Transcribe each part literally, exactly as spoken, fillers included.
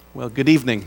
Well, good evening.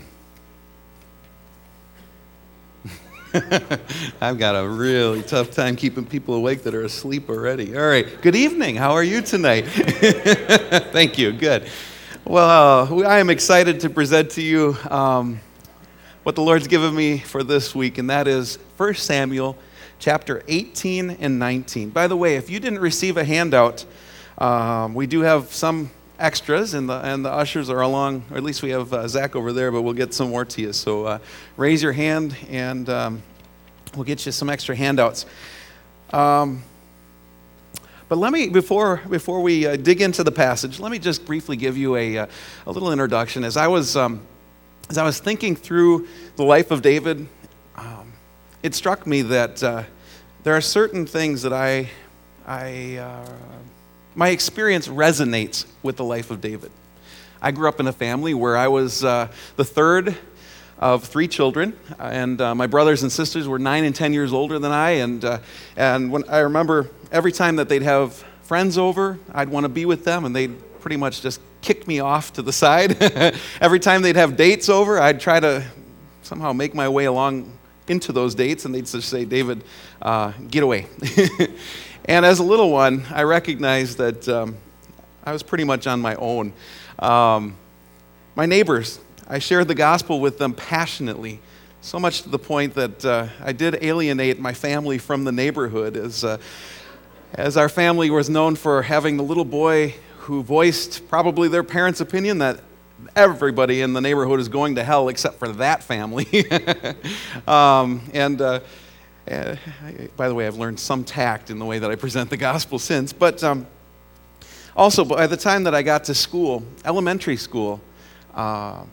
I've got a really tough time keeping people awake that are asleep already. All right, good evening. How are you tonight? Thank you. Good. Well, uh, I am excited to present to you um, what the Lord's given me for this week, and that is First Samuel chapter eighteen and nineteen. By the way, if you didn't receive a handout, um, we do have some extras, and the and the ushers are along, or at least we have uh, Zach over there, but we'll get some more to you. So uh, raise your hand, and um, we'll get you some extra handouts. Um, but let me, before before we uh, dig into the passage, let me just briefly give you a a, a little introduction. As I was um, as I was thinking through the life of David, um, it struck me that uh, there are certain things that I I uh, my experience resonates with the life of David. I grew up in a family where I was uh, the third of three children, and uh, my brothers and sisters were nine and ten years older than I, and uh, and when I remember every time that they'd have friends over, I'd want to be with them, and they'd pretty much just kick me off to the side. Every time they'd have dates over, I'd try to somehow make my way along into those dates, and they'd just say, "David, uh, get away." And as a little one, I recognized that um, I was pretty much on my own. Um, my neighbors, I shared the gospel with them passionately, so much to the point that uh, I did alienate my family from the neighborhood, as, uh, as our family was known for having the little boy who voiced probably their parents' opinion that everybody in the neighborhood is going to hell except for that family. um, and... Uh, Uh, by the way, I've learned some tact in the way that I present the gospel since. But um, also, by the time that I got to school, elementary school, uh,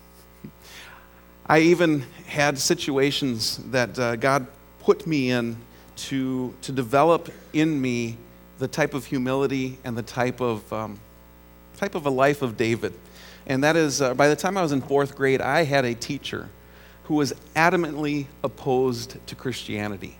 I even had situations that uh, God put me in to to develop in me the type of humility and the type of um, type of a life of David. And that is, uh, by the time I was in fourth grade, I had a teacher who was adamantly opposed to Christianity.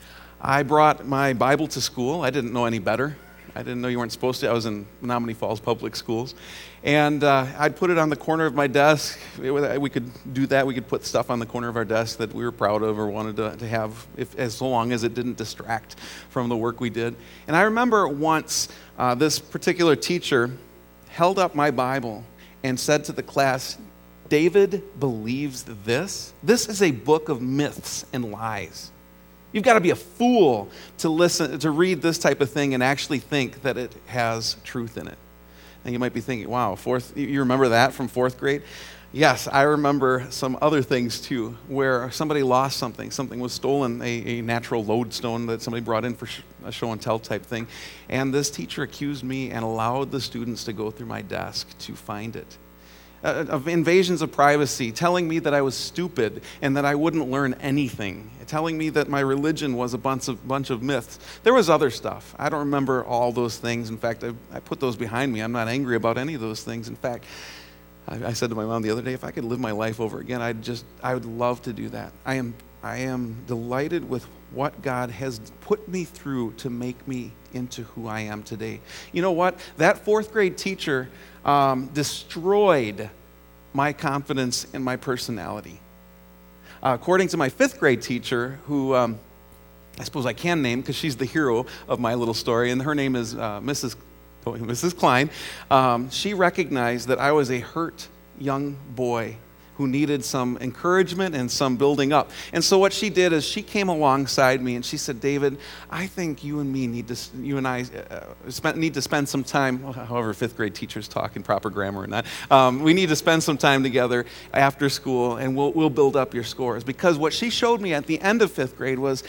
I brought my Bible to school. I didn't know any better. I didn't know you weren't supposed to. I was in Menominee Falls Public Schools. And uh, I'd put it on the corner of my desk. It, we could do that. We could put stuff on the corner of our desk that we were proud of or wanted to, to have, if, as long as it didn't distract from the work we did. And I remember once uh, this particular teacher held up my Bible and said to the class, "David believes this? This is a book of myths and lies. You've got to be a fool to listen, to read this type of thing and actually think that it has truth in it." And you might be thinking, wow, fourth, you remember that from fourth grade? Yes, I remember some other things too, where somebody lost something. Something was stolen, a, a natural lodestone that somebody brought in for a show and tell type thing. And this teacher accused me and allowed the students to go through my desk to find it. Uh, of invasions of privacy, telling me that I was stupid and that I wouldn't learn anything, telling me that my religion was a bunch of, bunch of myths. There was other stuff. I don't remember all those things. In fact, I, I put those behind me. I'm not angry about any of those things. In fact, I, I said to my mom the other day, if I could live my life over again, I'd just, I would love to do that. I am, I am delighted with what God has put me through to make me into who I am today. You know what? That fourth grade teacher Um, destroyed my confidence in my personality. Uh, according to my fifth grade teacher, who um, I suppose I can name because she's the hero of my little story, and her name is uh, Missus Oh, Missus Klein, um, she recognized that I was a hurt young boy who needed some encouragement and some building up. And so what she did is she came alongside me and she said, "David, I think you and me need to, you and I uh, spend, need to spend some time," however fifth grade teachers talk in proper grammar or not, um, "we need to spend some time together after school and we'll, we'll build up your scores." Because what she showed me at the end of fifth grade was,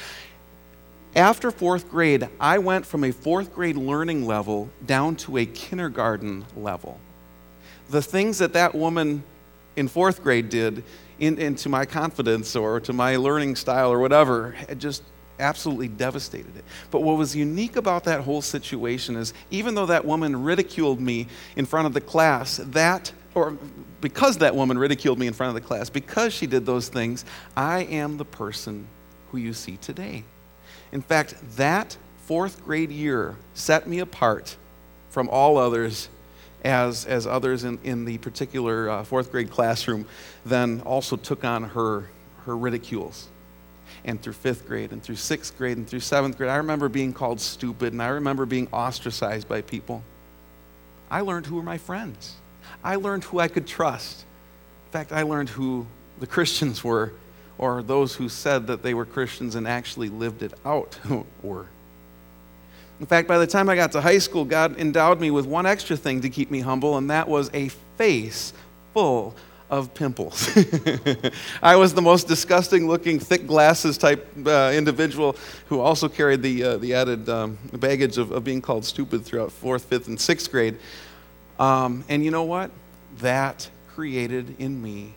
after fourth grade, I went from a fourth grade learning level down to a kindergarten level. The things that that woman in fourth grade did in, into my confidence or to my learning style or whatever, it just absolutely devastated it. But what was unique about that whole situation is, even though that woman ridiculed me in front of the class, that, or because that woman ridiculed me in front of the class, because she did those things, I am the person who you see today. In fact, that fourth grade year set me apart from all others as, as others in, in the particular uh, fourth grade classroom then also took on her, her ridicules. And through fifth grade and through sixth grade and through seventh grade, I remember being called stupid, and I remember being ostracized by people. I learned who were my friends. I learned who I could trust. In fact, I learned who the Christians were, or those who said that they were Christians and actually lived it out were. In fact, by the time I got to high school, God endowed me with one extra thing to keep me humble, and that was a face full of pimples. I was the most disgusting-looking, thick glasses type uh, individual who also carried the uh, the added um, baggage of, of being called stupid throughout fourth, fifth, and sixth grade. Um, and you know what? That created in me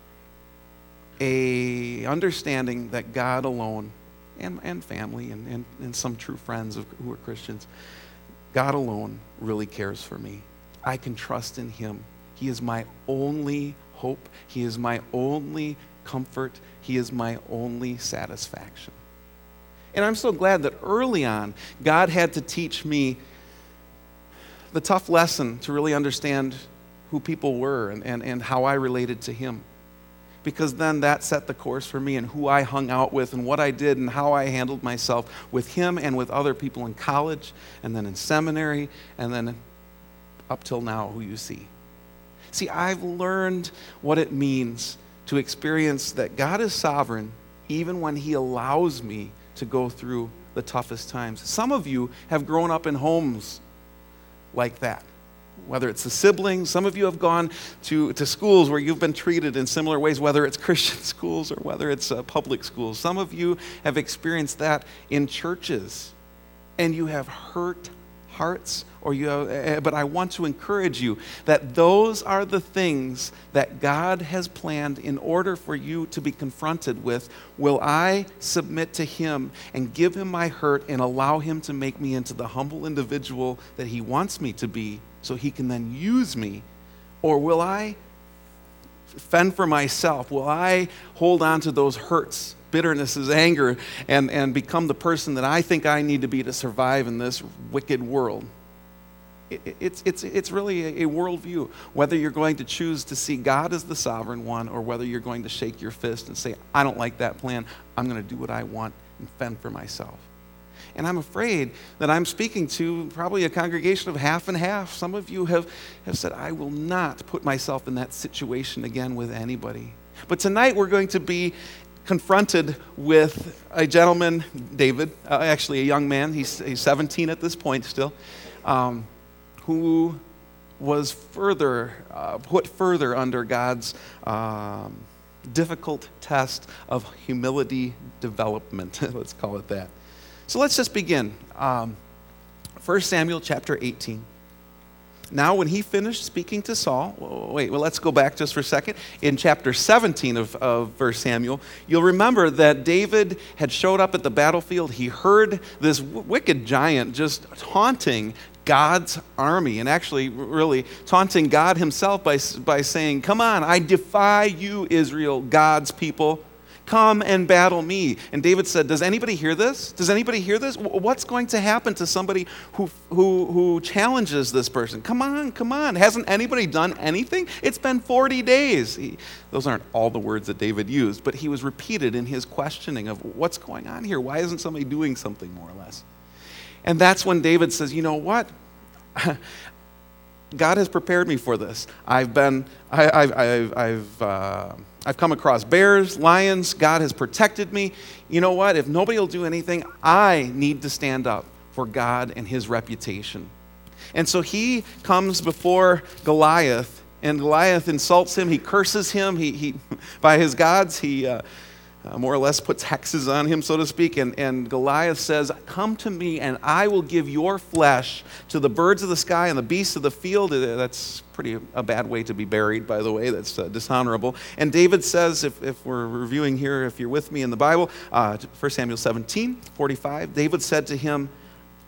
a understanding that God alone, and, and family, and, and, and some true friends of, who are Christians, God alone really cares for me. I can trust in Him. He is my only hope. He is my only comfort. He is my only satisfaction. And I'm so glad that early on, God had to teach me the tough lesson to really understand who people were and, and, and how I related to Him. Because then that set the course for me and who I hung out with and what I did and how I handled myself with Him and with other people in college and then in seminary and then up till now, who you see. See, I've learned what it means to experience that God is sovereign even when He allows me to go through the toughest times. Some of you have grown up in homes like that. Whether it's the siblings, some of you have gone to, to schools where you've been treated in similar ways, whether it's Christian schools or whether it's uh, public schools. Some of you have experienced that in churches, and you have hurt hearts, or you have, uh, but I want to encourage you that those are the things that God has planned in order for you to be confronted with. Will I submit to Him and give Him my hurt and allow Him to make me into the humble individual that He wants me to be so He can then use me? Or will I fend for myself? Will I hold on to those hurts, bitternesses, anger, and, and become the person that I think I need to be to survive in this wicked world? It, it's, it's, it's really a, a worldview, whether you're going to choose to see God as the sovereign one or whether you're going to shake your fist and say, I don't like that plan, I'm going to do what I want and fend for myself. And I'm afraid that I'm speaking to probably a congregation of half and half. Some of you have, have said, I will not put myself in that situation again with anybody. But tonight we're going to be confronted with a gentleman, David, uh, actually a young man, he's, he's seventeen at this point still, um, who was further, uh, put further under God's um, difficult test of humility development, let's call it that. So let's just begin. Um, First Samuel chapter eighteen. Now when he finished speaking to Saul, wait, well, let's go back just for a second. In chapter seventeen of, of First Samuel, you'll remember that David had showed up at the battlefield. He heard this w- wicked giant just taunting God's army, and actually really taunting God Himself by, by saying, come on, I defy you, Israel, God's people. Come and battle me. And David said, does anybody hear this? Does anybody hear this? What's going to happen to somebody who, who, who challenges this person? Come on, come on. Hasn't anybody done anything? It's been forty days. He, those aren't all the words that David used, but he was repeated in his questioning of what's going on here? Why isn't somebody doing something, more or less? And that's when David says, you know what? God has prepared me for this. I've been, I, I've, I've, I've, uh, I've come across bears, lions. God has protected me. You know what? If nobody will do anything, I need to stand up for God and His reputation. And so he comes before Goliath, and Goliath insults him. He curses him. He, he by his gods, he uh, uh, more or less puts hexes on him, so to speak. And, and Goliath says, come to me, and I will give your flesh to the birds of the sky and the beasts of the field. That's pretty a bad way to be buried, by the way. That's uh, dishonorable. And David says, if, if we're reviewing here, if you're with me in the Bible, uh, First Samuel seventeen, forty-five, David said to him,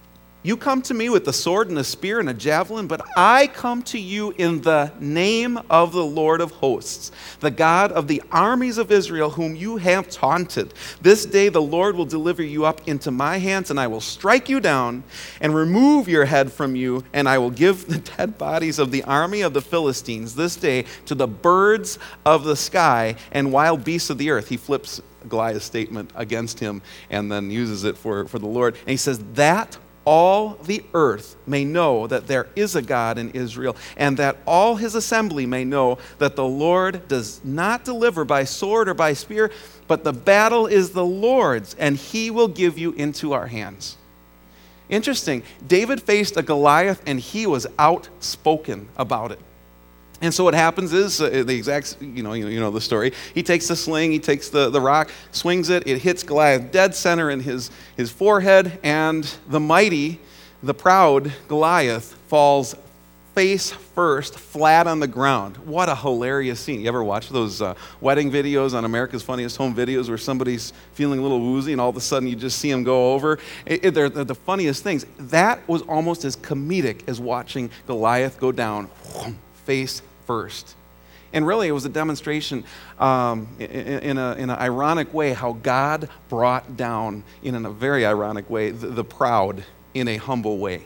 You come to me with a sword and a spear and a javelin, but I come to you in the name of the Lord of hosts, the God of the armies of Israel, whom you have taunted. This day the Lord will deliver you up into my hands, and I will strike you down and remove your head from you, and I will give the dead bodies of the army of the Philistines this day to the birds of the sky and wild beasts of the earth. He flips Goliath's statement against him and then uses it for, for the Lord. And he says, that all the earth may know that there is a God in Israel, and that all his assembly may know that the Lord does not deliver by sword or by spear, but the battle is the Lord's, and he will give you into our hands. Interesting. David faced a Goliath, and he was outspoken about it. And so what happens is, uh, the exact, you know, you, you know the story. He takes the sling, he takes the, the rock, swings it, it hits Goliath dead center in his, his forehead, and the mighty, the proud Goliath falls face first, flat on the ground. What a hilarious scene. You ever watch those uh, wedding videos on America's Funniest Home Videos where somebody's feeling a little woozy and all of a sudden you just see them go over? It, it, they're, they're the funniest things. That was almost as comedic as watching Goliath go down face first. And really, it was a demonstration um, in, in, a, in an ironic way how God brought down, in a very ironic way, the, the proud in a humble way.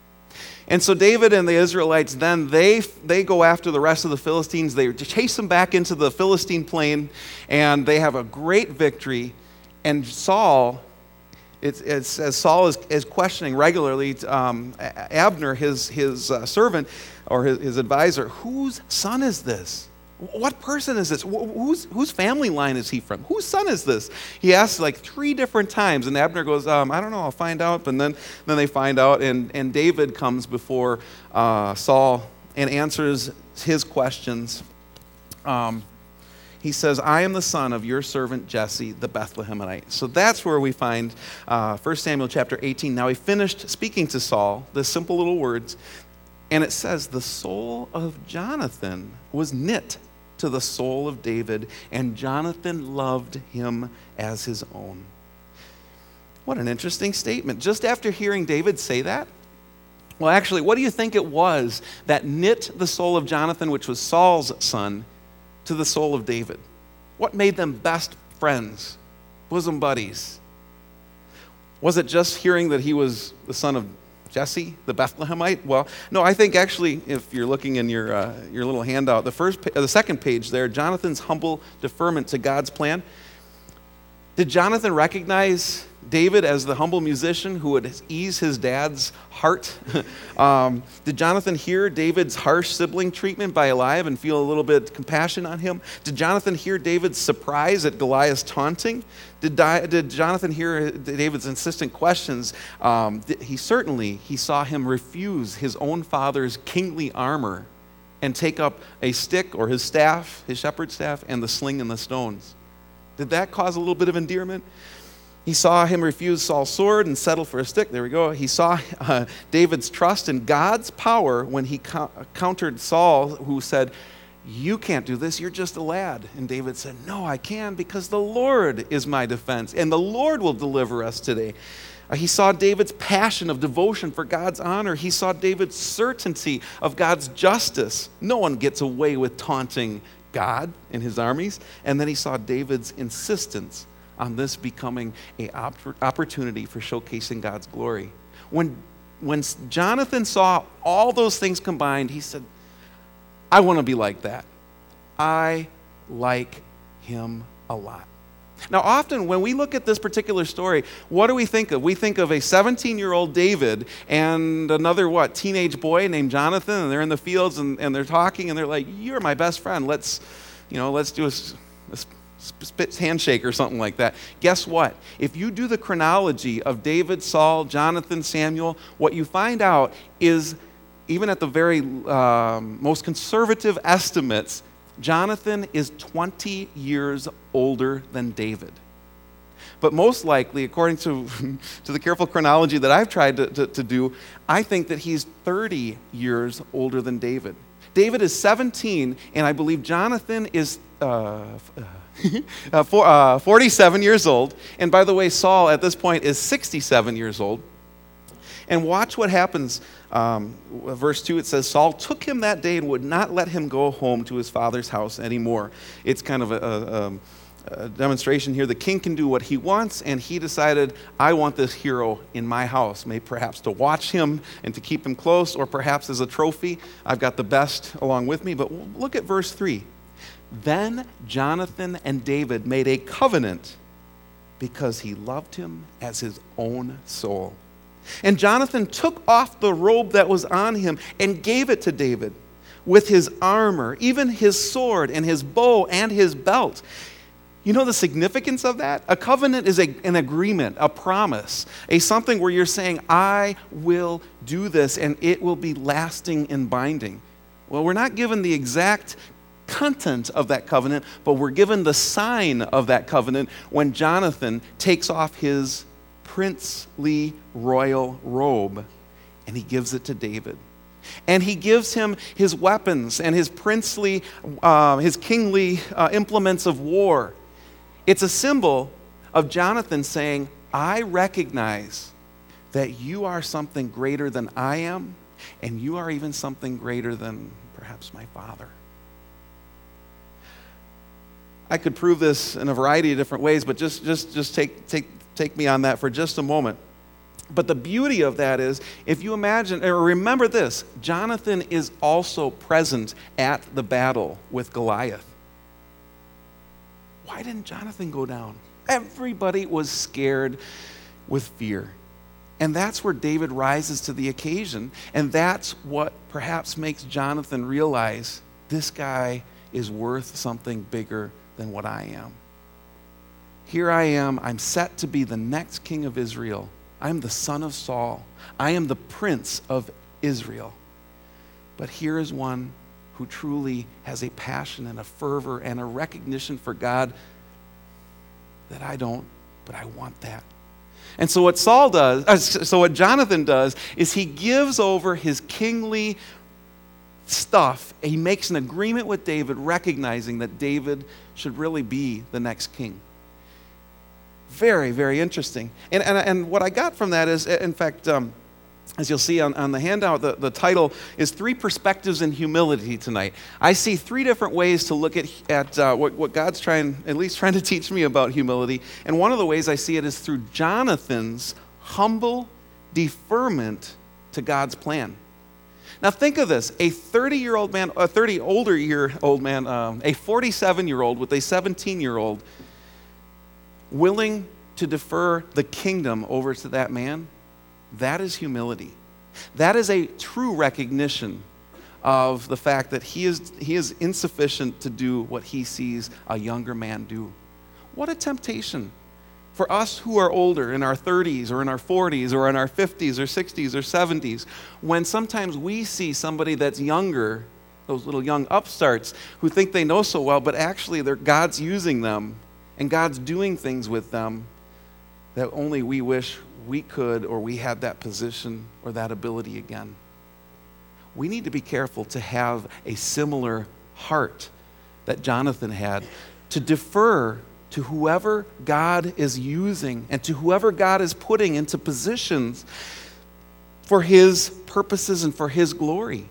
And so David and the Israelites, then they they go after the rest of the Philistines. They chase them back into the Philistine plain, and they have a great victory. And Saul, It's, it's, as Saul is, is questioning regularly um, Abner, his, his uh, servant or his, his advisor, whose son is this? What person is this? Whose, whose family line is he from? Whose son is this? He asks like three different times, and Abner goes, um, I don't know, I'll find out. And then, then they find out, and, and David comes before uh, Saul and answers his questions. Um, He says, I am the son of your servant Jesse, the Bethlehemite. So that's where we find uh, First Samuel chapter eighteen. Now he finished speaking to Saul, the simple little words, and it says, the soul of Jonathan was knit to the soul of David, and Jonathan loved him as his own. What an interesting statement. Just after hearing David say that, well, actually, what do you think it was that knit the soul of Jonathan, which was Saul's son, to the soul of David? What made them best friends, bosom buddies? Was it just hearing that he was the son of Jesse, the Bethlehemite? Well, no, I think actually, if you're looking in your uh, your little handout, the first, uh, the second page there, Jonathan's humble deferment to God's plan. Did Jonathan recognize David as the humble musician who would ease his dad's heart? um, did Jonathan hear David's harsh sibling treatment by Eliab and feel a little bit compassion on him? Did Jonathan hear David's surprise at Goliath's taunting? Did, Di- did Jonathan hear David's insistent questions? Um, he certainly, he saw him refuse his own father's kingly armor and take up a stick or his staff, his shepherd's staff, and the sling and the stones. Did that cause a little bit of endearment? He saw him refuse Saul's sword and settle for a stick. There we go. He saw uh, David's trust in God's power when he co- countered Saul, who said, you can't do this, you're just a lad. And David said, no, I can, because the Lord is my defense, and the Lord will deliver us today. Uh, he saw David's passion of devotion for God's honor. He saw David's certainty of God's justice. No one gets away with taunting God and his armies. And then he saw David's insistence on this becoming an opportunity for showcasing God's glory. When, when Jonathan saw all those things combined, he said, I want to be like that. I like him a lot. Now, often when we look at this particular story, what do we think of? We think of a seventeen-year-old David and another, what, teenage boy named Jonathan, and they're in the fields and, and they're talking, and they're like, you're my best friend. Let's, you know, let's do a, a spit handshake or something like that. Guess what? If you do the chronology of David, Saul, Jonathan, Samuel, what you find out is, even at the very um, most conservative estimates, Jonathan is twenty years older than David. But most likely, according to, to the careful chronology that I've tried to, to, to do, I think that he's thirty years older than David. David is seventeen, and I believe Jonathan is uh, uh, for, uh, forty-seven years old. And by the way, Saul at this point is sixty-seven years old. And watch what happens. Um, verse two, it says, Saul took him that day and would not let him go home to his father's house anymore. It's kind of a, a, a A demonstration here. The king can do what he wants, and he decided, I want this hero in my house, maybe perhaps to watch him and to keep him close, or perhaps as a trophy. I've got the best along with me. But look at verse three. Then Jonathan and David made a covenant because he loved him as his own soul. And Jonathan took off the robe that was on him and gave it to David with his armor, even his sword and his bow and his belt. You know the significance of that? A covenant is a, an agreement, a promise, a something where you're saying, I will do this and it will be lasting and binding. Well, we're not given the exact content of that covenant, but we're given the sign of that covenant when Jonathan takes off his princely royal robe and he gives it to David. And he gives him his weapons and his princely, uh, his kingly uh, implements of war. It's a symbol of Jonathan saying, I recognize that you are something greater than I am, and you are even something greater than perhaps my father. I could prove this in a variety of different ways, but just, just, just take, take, take me on that for just a moment. But the beauty of that is, if you imagine, or remember this, Jonathan is also present at the battle with Goliath. Why didn't Jonathan go down? Everybody was scared with fear. And that's where David rises to the occasion. And that's what perhaps makes Jonathan realize this guy is worth something bigger than what I am. Here I am. I'm set to be the next king of Israel. I'm the son of Saul. I am the prince of Israel. But here is one who truly has a passion and a fervor and a recognition for God that I don't, but I want that. And so what Saul does, uh, so what Jonathan does, is he gives over his kingly stuff. He makes an agreement with David, recognizing that David should really be the next king. Very, very interesting. And, and, and what I got from that is, in fact, um, as you'll see on, on the handout, the, the title is Three Perspectives in Humility tonight. I see three different ways to look at, at uh, what, what God's trying, at least trying to teach me about humility. And one of the ways I see it is through Jonathan's humble deferment to God's plan. Now think of this, a thirty-year-old man, a thirty older year old man, um, a forty-seven-year-old with a seventeen-year-old willing to defer the kingdom over to that man. That is humility. That is a true recognition of the fact that he is, he is insufficient to do what he sees a younger man do. What a temptation for us who are older, in our thirties or in our forties or in our fifties or sixties or seventies, when sometimes we see somebody that's younger, those little young upstarts who think they know so well, but actually they're, God's using them and God's doing things with them that only we wish we could, or we had that position or that ability again. We need to be careful to have a similar heart that Jonathan had, to defer to whoever God is using and to whoever God is putting into positions for his purposes and for his glory.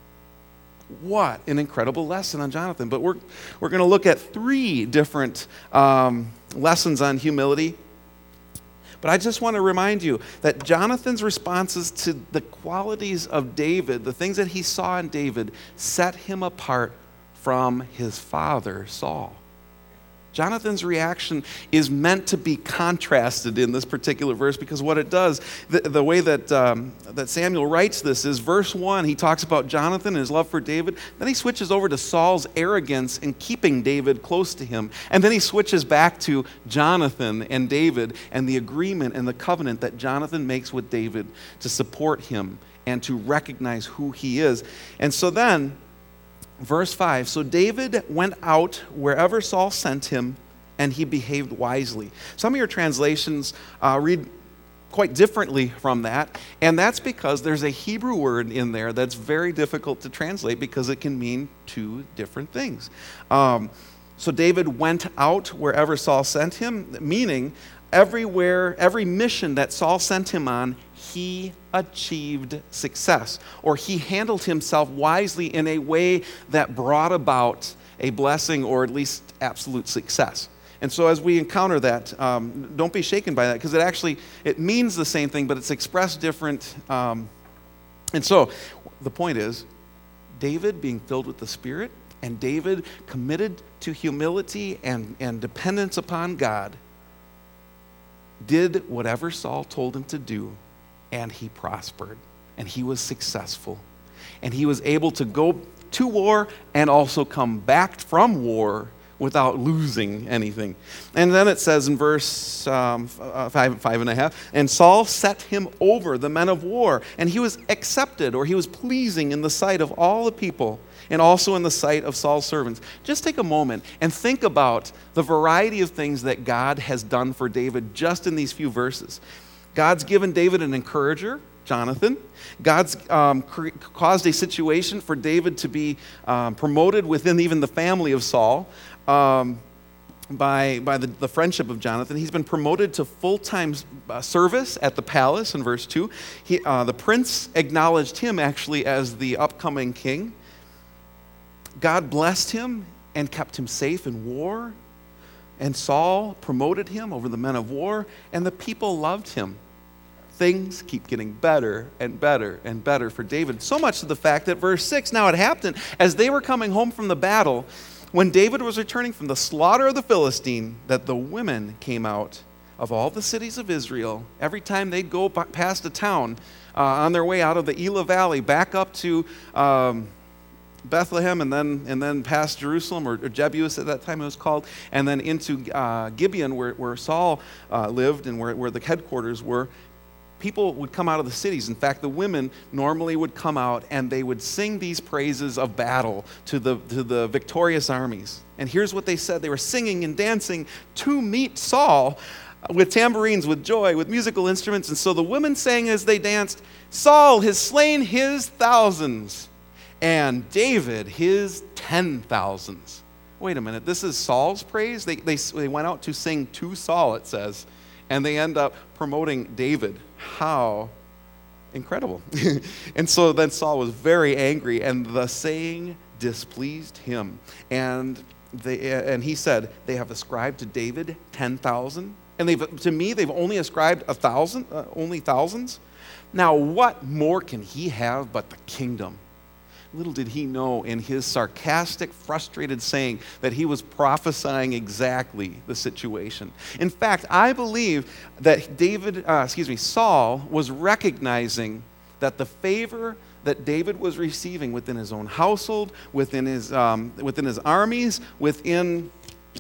What an incredible lesson on Jonathan. But we're, we're going to look at three different um, lessons on humility. But I just want to remind you that Jonathan's responses to the qualities of David, the things that he saw in David, set him apart from his father, Saul. Jonathan's reaction is meant to be contrasted in this particular verse, because what it does, the, the way that, um, that Samuel writes this is verse one, he talks about Jonathan and his love for David. Then he switches over to Saul's arrogance in keeping David close to him. And then he switches back to Jonathan and David and the agreement and the covenant that Jonathan makes with David to support him and to recognize who he is. And so then, verse five, so David went out wherever Saul sent him, and he behaved wisely. Some of your translations uh, read quite differently from that, and that's because there's a Hebrew word in there that's very difficult to translate because it can mean two different things. Um, so David went out wherever Saul sent him, meaning everywhere, every mission that Saul sent him on, he achieved success, or he handled himself wisely in a way that brought about a blessing or at least absolute success. And so as we encounter that, um, don't be shaken by that, because it actually, it means the same thing, but it's expressed different. Um, and so the point is, David being filled with the Spirit, and David committed to humility and, and dependence upon God, did whatever Saul told him to do, and he prospered, and he was successful. And he was able to go to war and also come back from war without losing anything. And then it says in verse um, five, five and a half, and Saul set him over the men of war, and he was accepted, or he was pleasing in the sight of all the people, and also in the sight of Saul's servants. Just take a moment and think about the variety of things that God has done for David just in these few verses. God's given David an encourager, Jonathan. God's um, cre- caused a situation for David to be um, promoted within even the family of Saul um, by, by the, the friendship of Jonathan. He's been promoted to full-time uh, service at the palace in verse two. He, uh, the prince acknowledged him actually as the upcoming king. God blessed him and kept him safe in war. And Saul promoted him over the men of war, and the people loved him. Things keep getting better and better and better for David. So much to the fact that verse six, now it happened as they were coming home from the battle, when David was returning from the slaughter of the Philistine, that the women came out of all the cities of Israel. Every time they'd go past a town uh, on their way out of the Elah Valley back up to um, Bethlehem, and then and then past Jerusalem, or, or Jebus at that time it was called, and then into uh, Gibeon, where, where Saul uh, lived and where, where the headquarters were. People would come out of the cities. In fact, the women normally would come out and they would sing these praises of battle to the, to the victorious armies. And here's what they said. They were singing and dancing to meet Saul with tambourines, with joy, with musical instruments. And so the women sang as they danced, Saul has slain his thousands, and David his ten thousands. Wait a minute, this is Saul's praise? They, they, they went out to sing to Saul, it says, and they end up promoting David. How incredible. And so then Saul was very angry, and the saying displeased him. And they, and he said, they have ascribed to David ten thousand, and they've, to me they've only ascribed a thousand, uh, only thousands. Now what more can he have but the kingdom? Little did he know in his sarcastic, frustrated saying that he was prophesying exactly the situation. In fact, I believe that David, uh, excuse me, Saul was recognizing that the favor that David was receiving within his own household, within his um, within his armies, within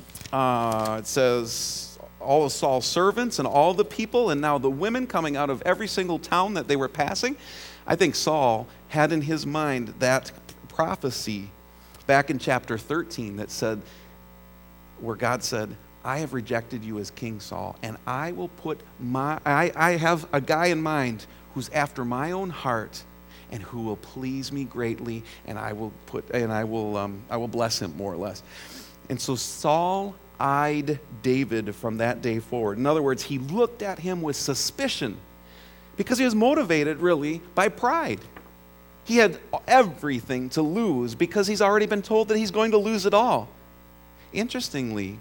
uh, it says all of Saul's servants and all the people, and now the women coming out of every single town that they were passing. I think Saul had in his mind that prophecy back in chapter thirteen that said, where God said, I have rejected you as King Saul, and I will put my, I, I have a guy in mind who's after my own heart and who will please me greatly, and I will put, and I will, um, I will bless him more or less. And so Saul eyed David from that day forward. In other words, he looked at him with suspicion, because he was motivated, really, by pride. He had everything to lose because he's already been told that he's going to lose it all. Interestingly,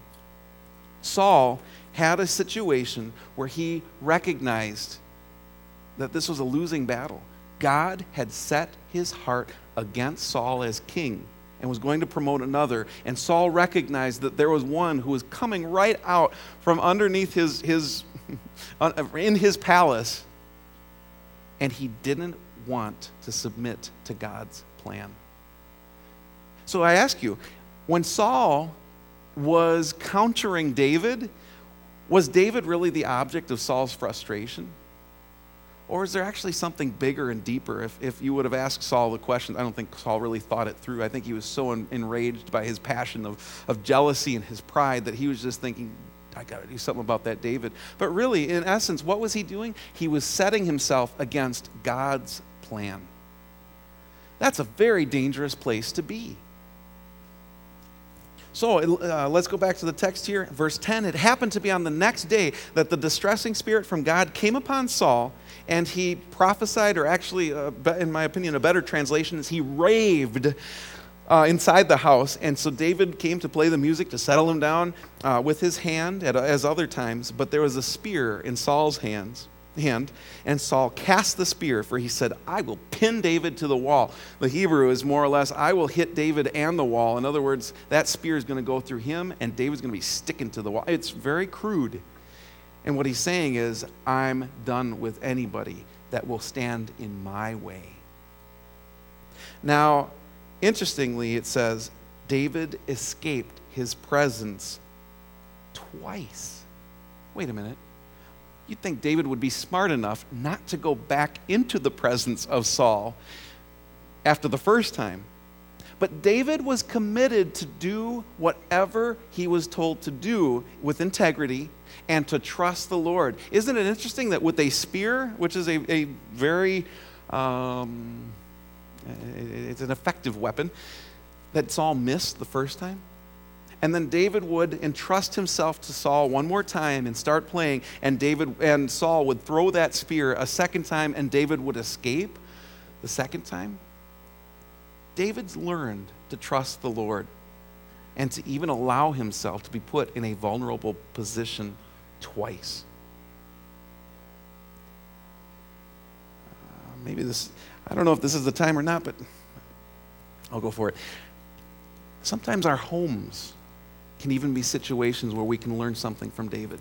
Saul had a situation where he recognized that this was a losing battle. God had set his heart against Saul as king and was going to promote another. And Saul recognized that there was one who was coming right out from underneath his, his in his palace, and he didn't want to submit to God's plan. So I ask you, when Saul was countering David, was David really the object of Saul's frustration? Or is there actually something bigger and deeper? If, if you would have asked Saul the question, I don't think Saul really thought it through. I think he was so en- enraged by his passion of, of jealousy and his pride that he was just thinking, I got to do something about that David. But really, in essence, what was he doing? He was setting himself against God's plan. That's a very dangerous place to be. So uh, let's go back to the text here. Verse ten, it happened to be on the next day that the distressing spirit from God came upon Saul, and he prophesied, or actually, uh, in my opinion, a better translation is he raved uh, inside the house. And so David came to play the music to settle him down uh, with his hand, at, as other times. But there was a spear in Saul's hands. hand, and Saul cast the spear, for he said, I will pin David to the wall. The Hebrew is more or less, I will hit David and the wall. In other words, that spear is going to go through him, and David's going to be sticking to the wall. It's very crude. And what he's saying is, I'm done with anybody that will stand in my way. Now, interestingly, it says, David escaped his presence twice. Wait a minute. You'd think David would be smart enough not to go back into the presence of Saul after the first time. But David was committed to do whatever he was told to do with integrity and to trust the Lord. Isn't it interesting that with a spear, which is a, a very, um, it's an effective weapon, that Saul missed the first time? And then David would entrust himself to Saul one more time and start playing, and David and Saul would throw that spear a second time, and David would escape the second time. David's learned to trust the Lord and to even allow himself to be put in a vulnerable position twice. Uh, maybe this, I don't know if this is the time or not, but I'll go for it. Sometimes our homes can even be situations where we can learn something from David.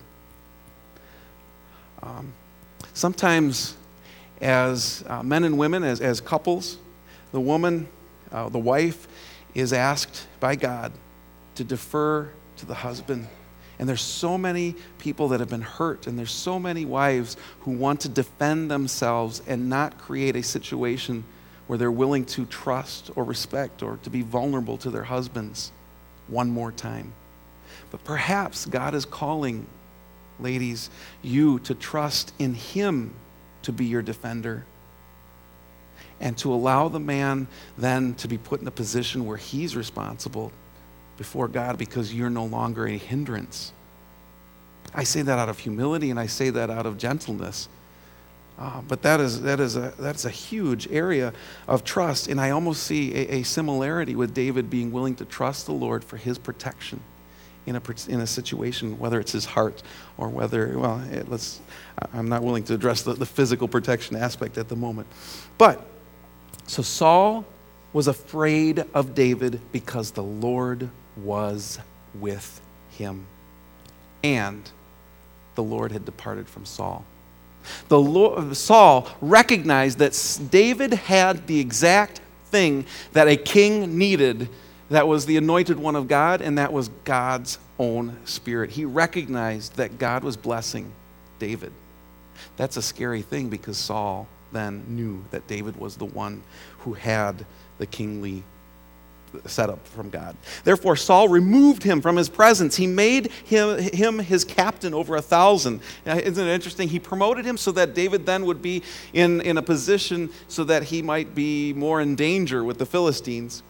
Um, sometimes as uh, men and women, as, as couples, the woman, uh, the wife, is asked by God to defer to the husband. And there's so many people that have been hurt, and there's so many wives who want to defend themselves and not create a situation where they're willing to trust or respect or to be vulnerable to their husbands one more time. But perhaps God is calling, ladies, you to trust in Him to be your defender, and to allow the man then to be put in a position where he's responsible before God because you're no longer a hindrance. I say that out of humility, and I say that out of gentleness. Uh, but that is that is a that's a huge area of trust, and I almost see a, a similarity with David being willing to trust the Lord for His protection in a in a situation, whether it's his heart or whether well, it, let's. I'm not willing to address the, the physical protection aspect at the moment, but so Saul was afraid of David because the Lord was with him, and the Lord had departed from Saul. The Lord, Saul recognized that David had the exact thing that a king needed, that was the anointed one of God, and that was God's own Spirit. He recognized that God was blessing David. That's a scary thing because Saul then knew that David was the one who had the kingly setup from God. Therefore, Saul removed him from his presence. He made him, him his captain over a thousand. Isn't it interesting? He promoted him so that David then would be in, in a position so that he might be more in danger with the Philistines.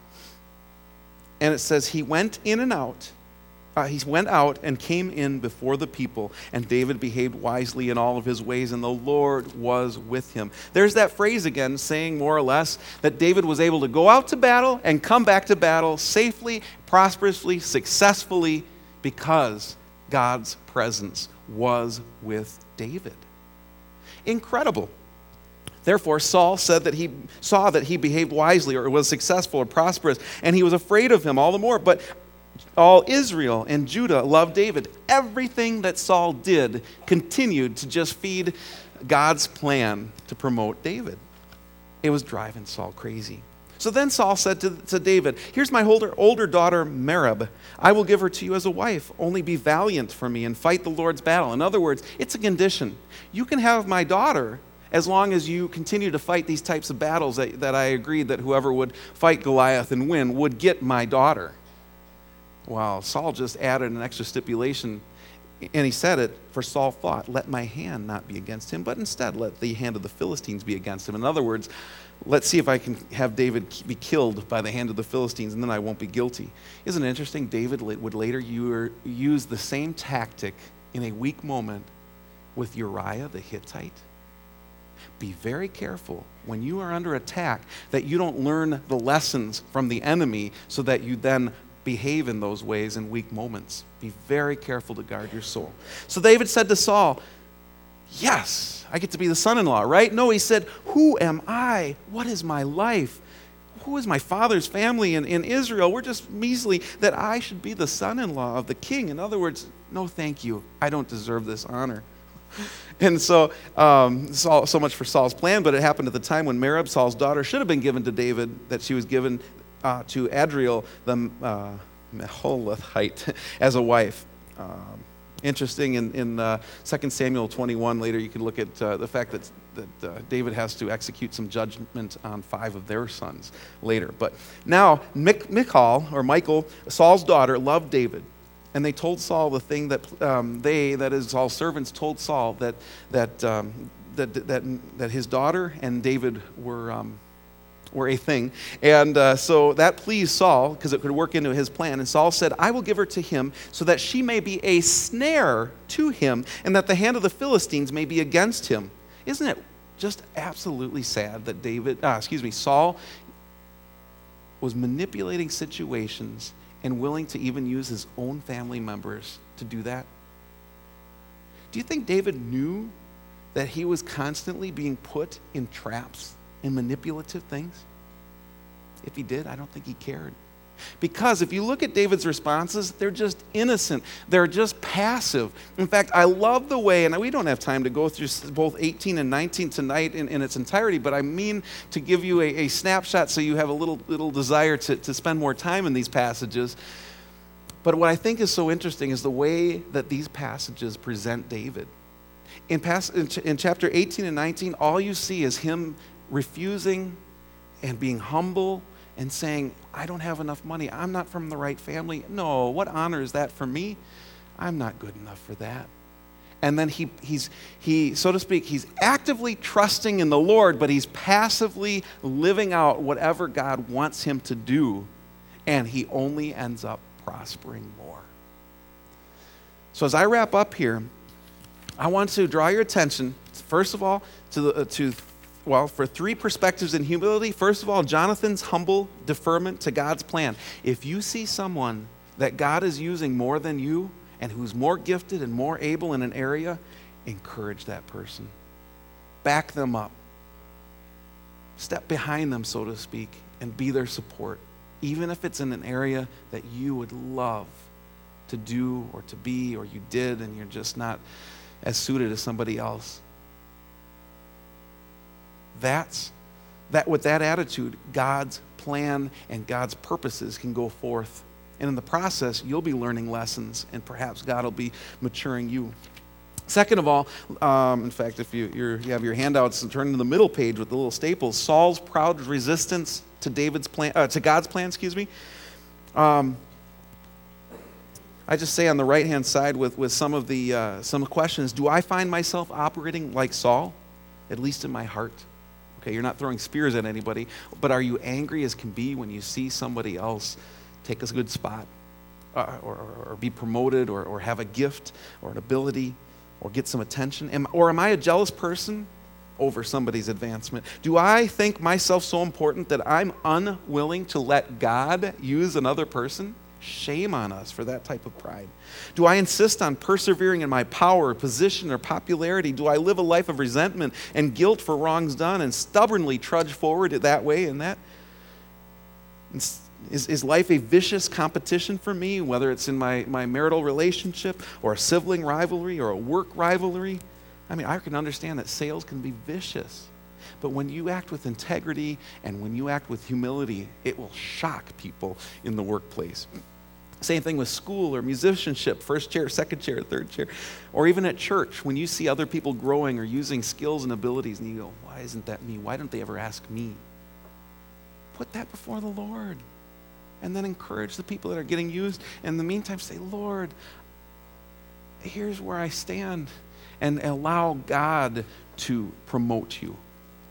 And it says he went in and out. Uh, he went out and came in before the people, and David behaved wisely in all of his ways, and the Lord was with him. There's that phrase again, saying more or less that David was able to go out to battle and come back to battle safely, prosperously, successfully, because God's presence was with David. Incredible. Therefore, Saul said that he saw that he behaved wisely or was successful or prosperous, and he was afraid of him all the more. But all Israel and Judah loved David. Everything that Saul did continued to just feed God's plan to promote David. It was driving Saul crazy. So then Saul said to, to David, here's my older, older daughter Merab. I will give her to you as a wife. Only be valiant for me and fight the Lord's battle. In other words, it's a condition. You can have my daughter as long as you continue to fight these types of battles that, that I agreed that whoever would fight Goliath and win would get my daughter. Wow, Saul just added an extra stipulation And he said it, for Saul thought, let my hand not be against him, but instead let the hand of the Philistines be against him. In other words, let's see if I can have David be killed by the hand of the Philistines, and then I won't be guilty. Isn't it interesting? David would later use the same tactic in a weak moment with Uriah the Hittite. Be very careful when you are under attack that you don't learn the lessons from the enemy so that you then behave in those ways in weak moments. Be very careful to guard your soul. So David said to Saul, yes, I get to be the son-in-law, right? No, he said, who am I? What is my life? Who is my father's family in, in Israel? We're just measly that I should be the son-in-law of the king. In other words, no thank you. I don't deserve this honor. And so, um, Saul, so much for Saul's plan, but it happened at the time when Merab, Saul's daughter, should have been given to David, that she was given uh, to Adriel, the uh, Meholithite, as a wife. Um, interesting, in, in uh, Second Samuel twenty-one, later you can look at uh, the fact that, that uh, David has to execute some judgment on five of their sons later. But now, Mich- Michal, or Michal, Saul's daughter, loved David. And they told Saul the thing that um, they, that is, Saul's servants, told Saul that that um, that, that that his daughter and David were um, were a thing, and uh, so that pleased Saul because it could work into his plan. And Saul said, "I will give her to him, so that she may be a snare to him, and that the hand of the Philistines may be against him." Isn't it just absolutely sad that David, ah, excuse me, Saul was manipulating situations and willing to even use his own family members to do that? Do you think David knew that he was constantly being put in traps and manipulative things? If he did, I don't think he cared. Because if you look at David's responses, they're just innocent. They're just passive. In fact, I love the way, and we don't have time to go through both eighteen and nineteen tonight in, in its entirety, but I mean to give you a, a snapshot so you have a little little desire to, to spend more time in these passages. But what I think is so interesting is the way that these passages present David. In, pas- in, ch- in chapter eighteen and nineteen, all you see is him refusing and being humble and saying, I don't have enough money. I'm not from the right family. No, what honor is that for me? I'm not good enough for that. And then he, he's, he, so to speak, he's actively trusting in the Lord, but he's passively living out whatever God wants him to do, and he only ends up prospering more. So as I wrap up here, I want to draw your attention, first of all, to the, uh, to Well, for three perspectives in humility. First of all, Jonathan's humble deferment to God's plan. If you see someone that God is using more than you and who's more gifted and more able in an area, encourage that person. Back them up. Step behind them, so to speak, and be their support, even if it's in an area that you would love to do or to be, or you did and you're just not as suited as somebody else. That's, that with that attitude, God's plan and God's purposes can go forth. And in the process, you'll be learning lessons, and perhaps God will be maturing you. Second of all, um, in fact, if you, you're, you have your handouts and turn to the middle page with the little staples, Saul's proud resistance to David's plan, uh, to God's plan, excuse me. Um, I just say on the right-hand side with, with some of the uh, some questions, do I find myself operating like Saul, at least in my heart? Okay, you're not throwing spears at anybody, but are you angry as can be when you see somebody else take a good spot, uh, or, or, or be promoted, or, or have a gift or an ability, or get some attention? Am, or am I a jealous person over somebody's advancement? Do I think myself so important that I'm unwilling to let God use another person? Shame on us for that type of pride. Do I insist on persevering in my power, position, or popularity? Do I live a life of resentment and guilt for wrongs done and stubbornly trudge forward that way and that? Is, is life a vicious competition for me, whether it's in my, my marital relationship or a sibling rivalry or a work rivalry? I mean, I can understand that sales can be vicious. But when you act with integrity and when you act with humility, it will shock people in the workplace. Same thing with school or musicianship, first chair, second chair, third chair, or even at church. When you see other people growing or using skills and abilities and you go, why isn't that me? Why don't they ever ask me? Put that before the Lord, and then encourage the people that are getting used. In the meantime, say, Lord, here's where I stand, and allow God to promote you.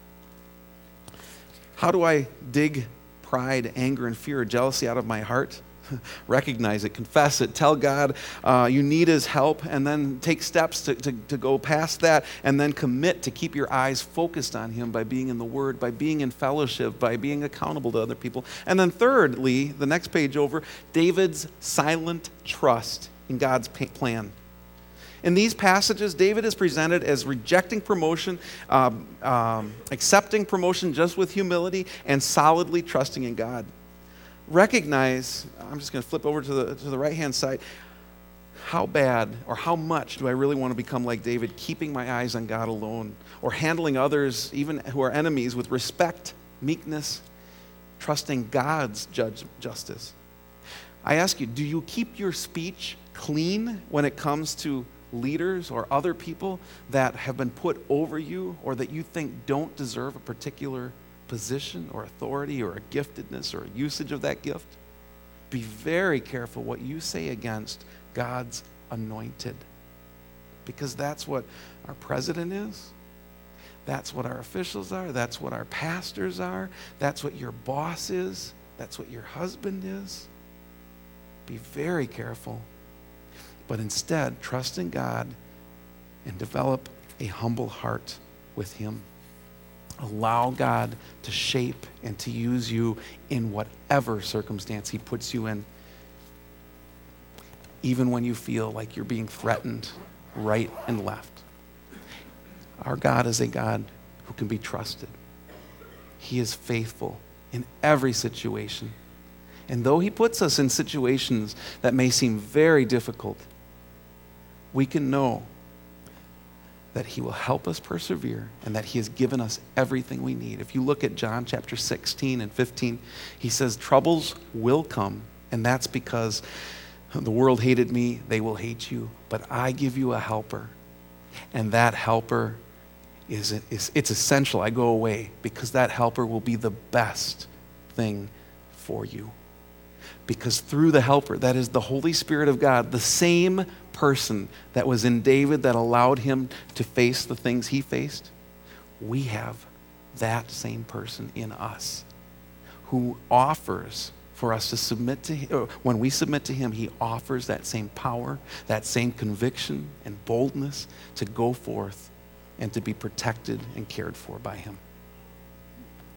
How do I dig pride, anger, and fear, jealousy out of my heart? Recognize it, confess it, tell God uh, you need his help, and then take steps to, to, to go past that, and then commit to keep your eyes focused on him by being in the Word, by being in fellowship, by being accountable to other people. And then thirdly, the next page over, David's silent trust in God's plan. In these passages, David is presented as rejecting promotion, um, um, accepting promotion just with humility, and solidly trusting in God. Recognize, I'm just going to flip over to the, to the right-hand side, how bad or how much do I really want to become like David, keeping my eyes on God alone, or handling others, even who are enemies, with respect, meekness, trusting God's judge, justice. I ask you, do you keep your speech clean when it comes to leaders or other people that have been put over you, or that you think don't deserve a particular position or authority or a giftedness or a usage of that gift? Be very careful what you say against God's anointed, because that's what our president is. That's what our officials are. That's what our pastors are. That's what your boss is. That's what your husband is. Be very careful, but instead trust in God and develop a humble heart with him. Allow God to shape and to use you in whatever circumstance he puts you in, even when you feel like you're being threatened right and left. Our God is a God who can be trusted. He is faithful in every situation. And though he puts us in situations that may seem very difficult, we can know that he will help us persevere, and that he has given us everything we need. If you look at John chapter sixteen and fifteen, he says, troubles will come, and that's because the world hated me, they will hate you, but I give you a helper. And that helper is, is it's essential I go away, because that helper will be the best thing for you. Because through the helper, that is the Holy Spirit of God, the same person that was in David that allowed him to face the things he faced, we have that same person in us who offers for us to submit to him. When we submit to him, he offers that same power, that same conviction and boldness to go forth and to be protected and cared for by him.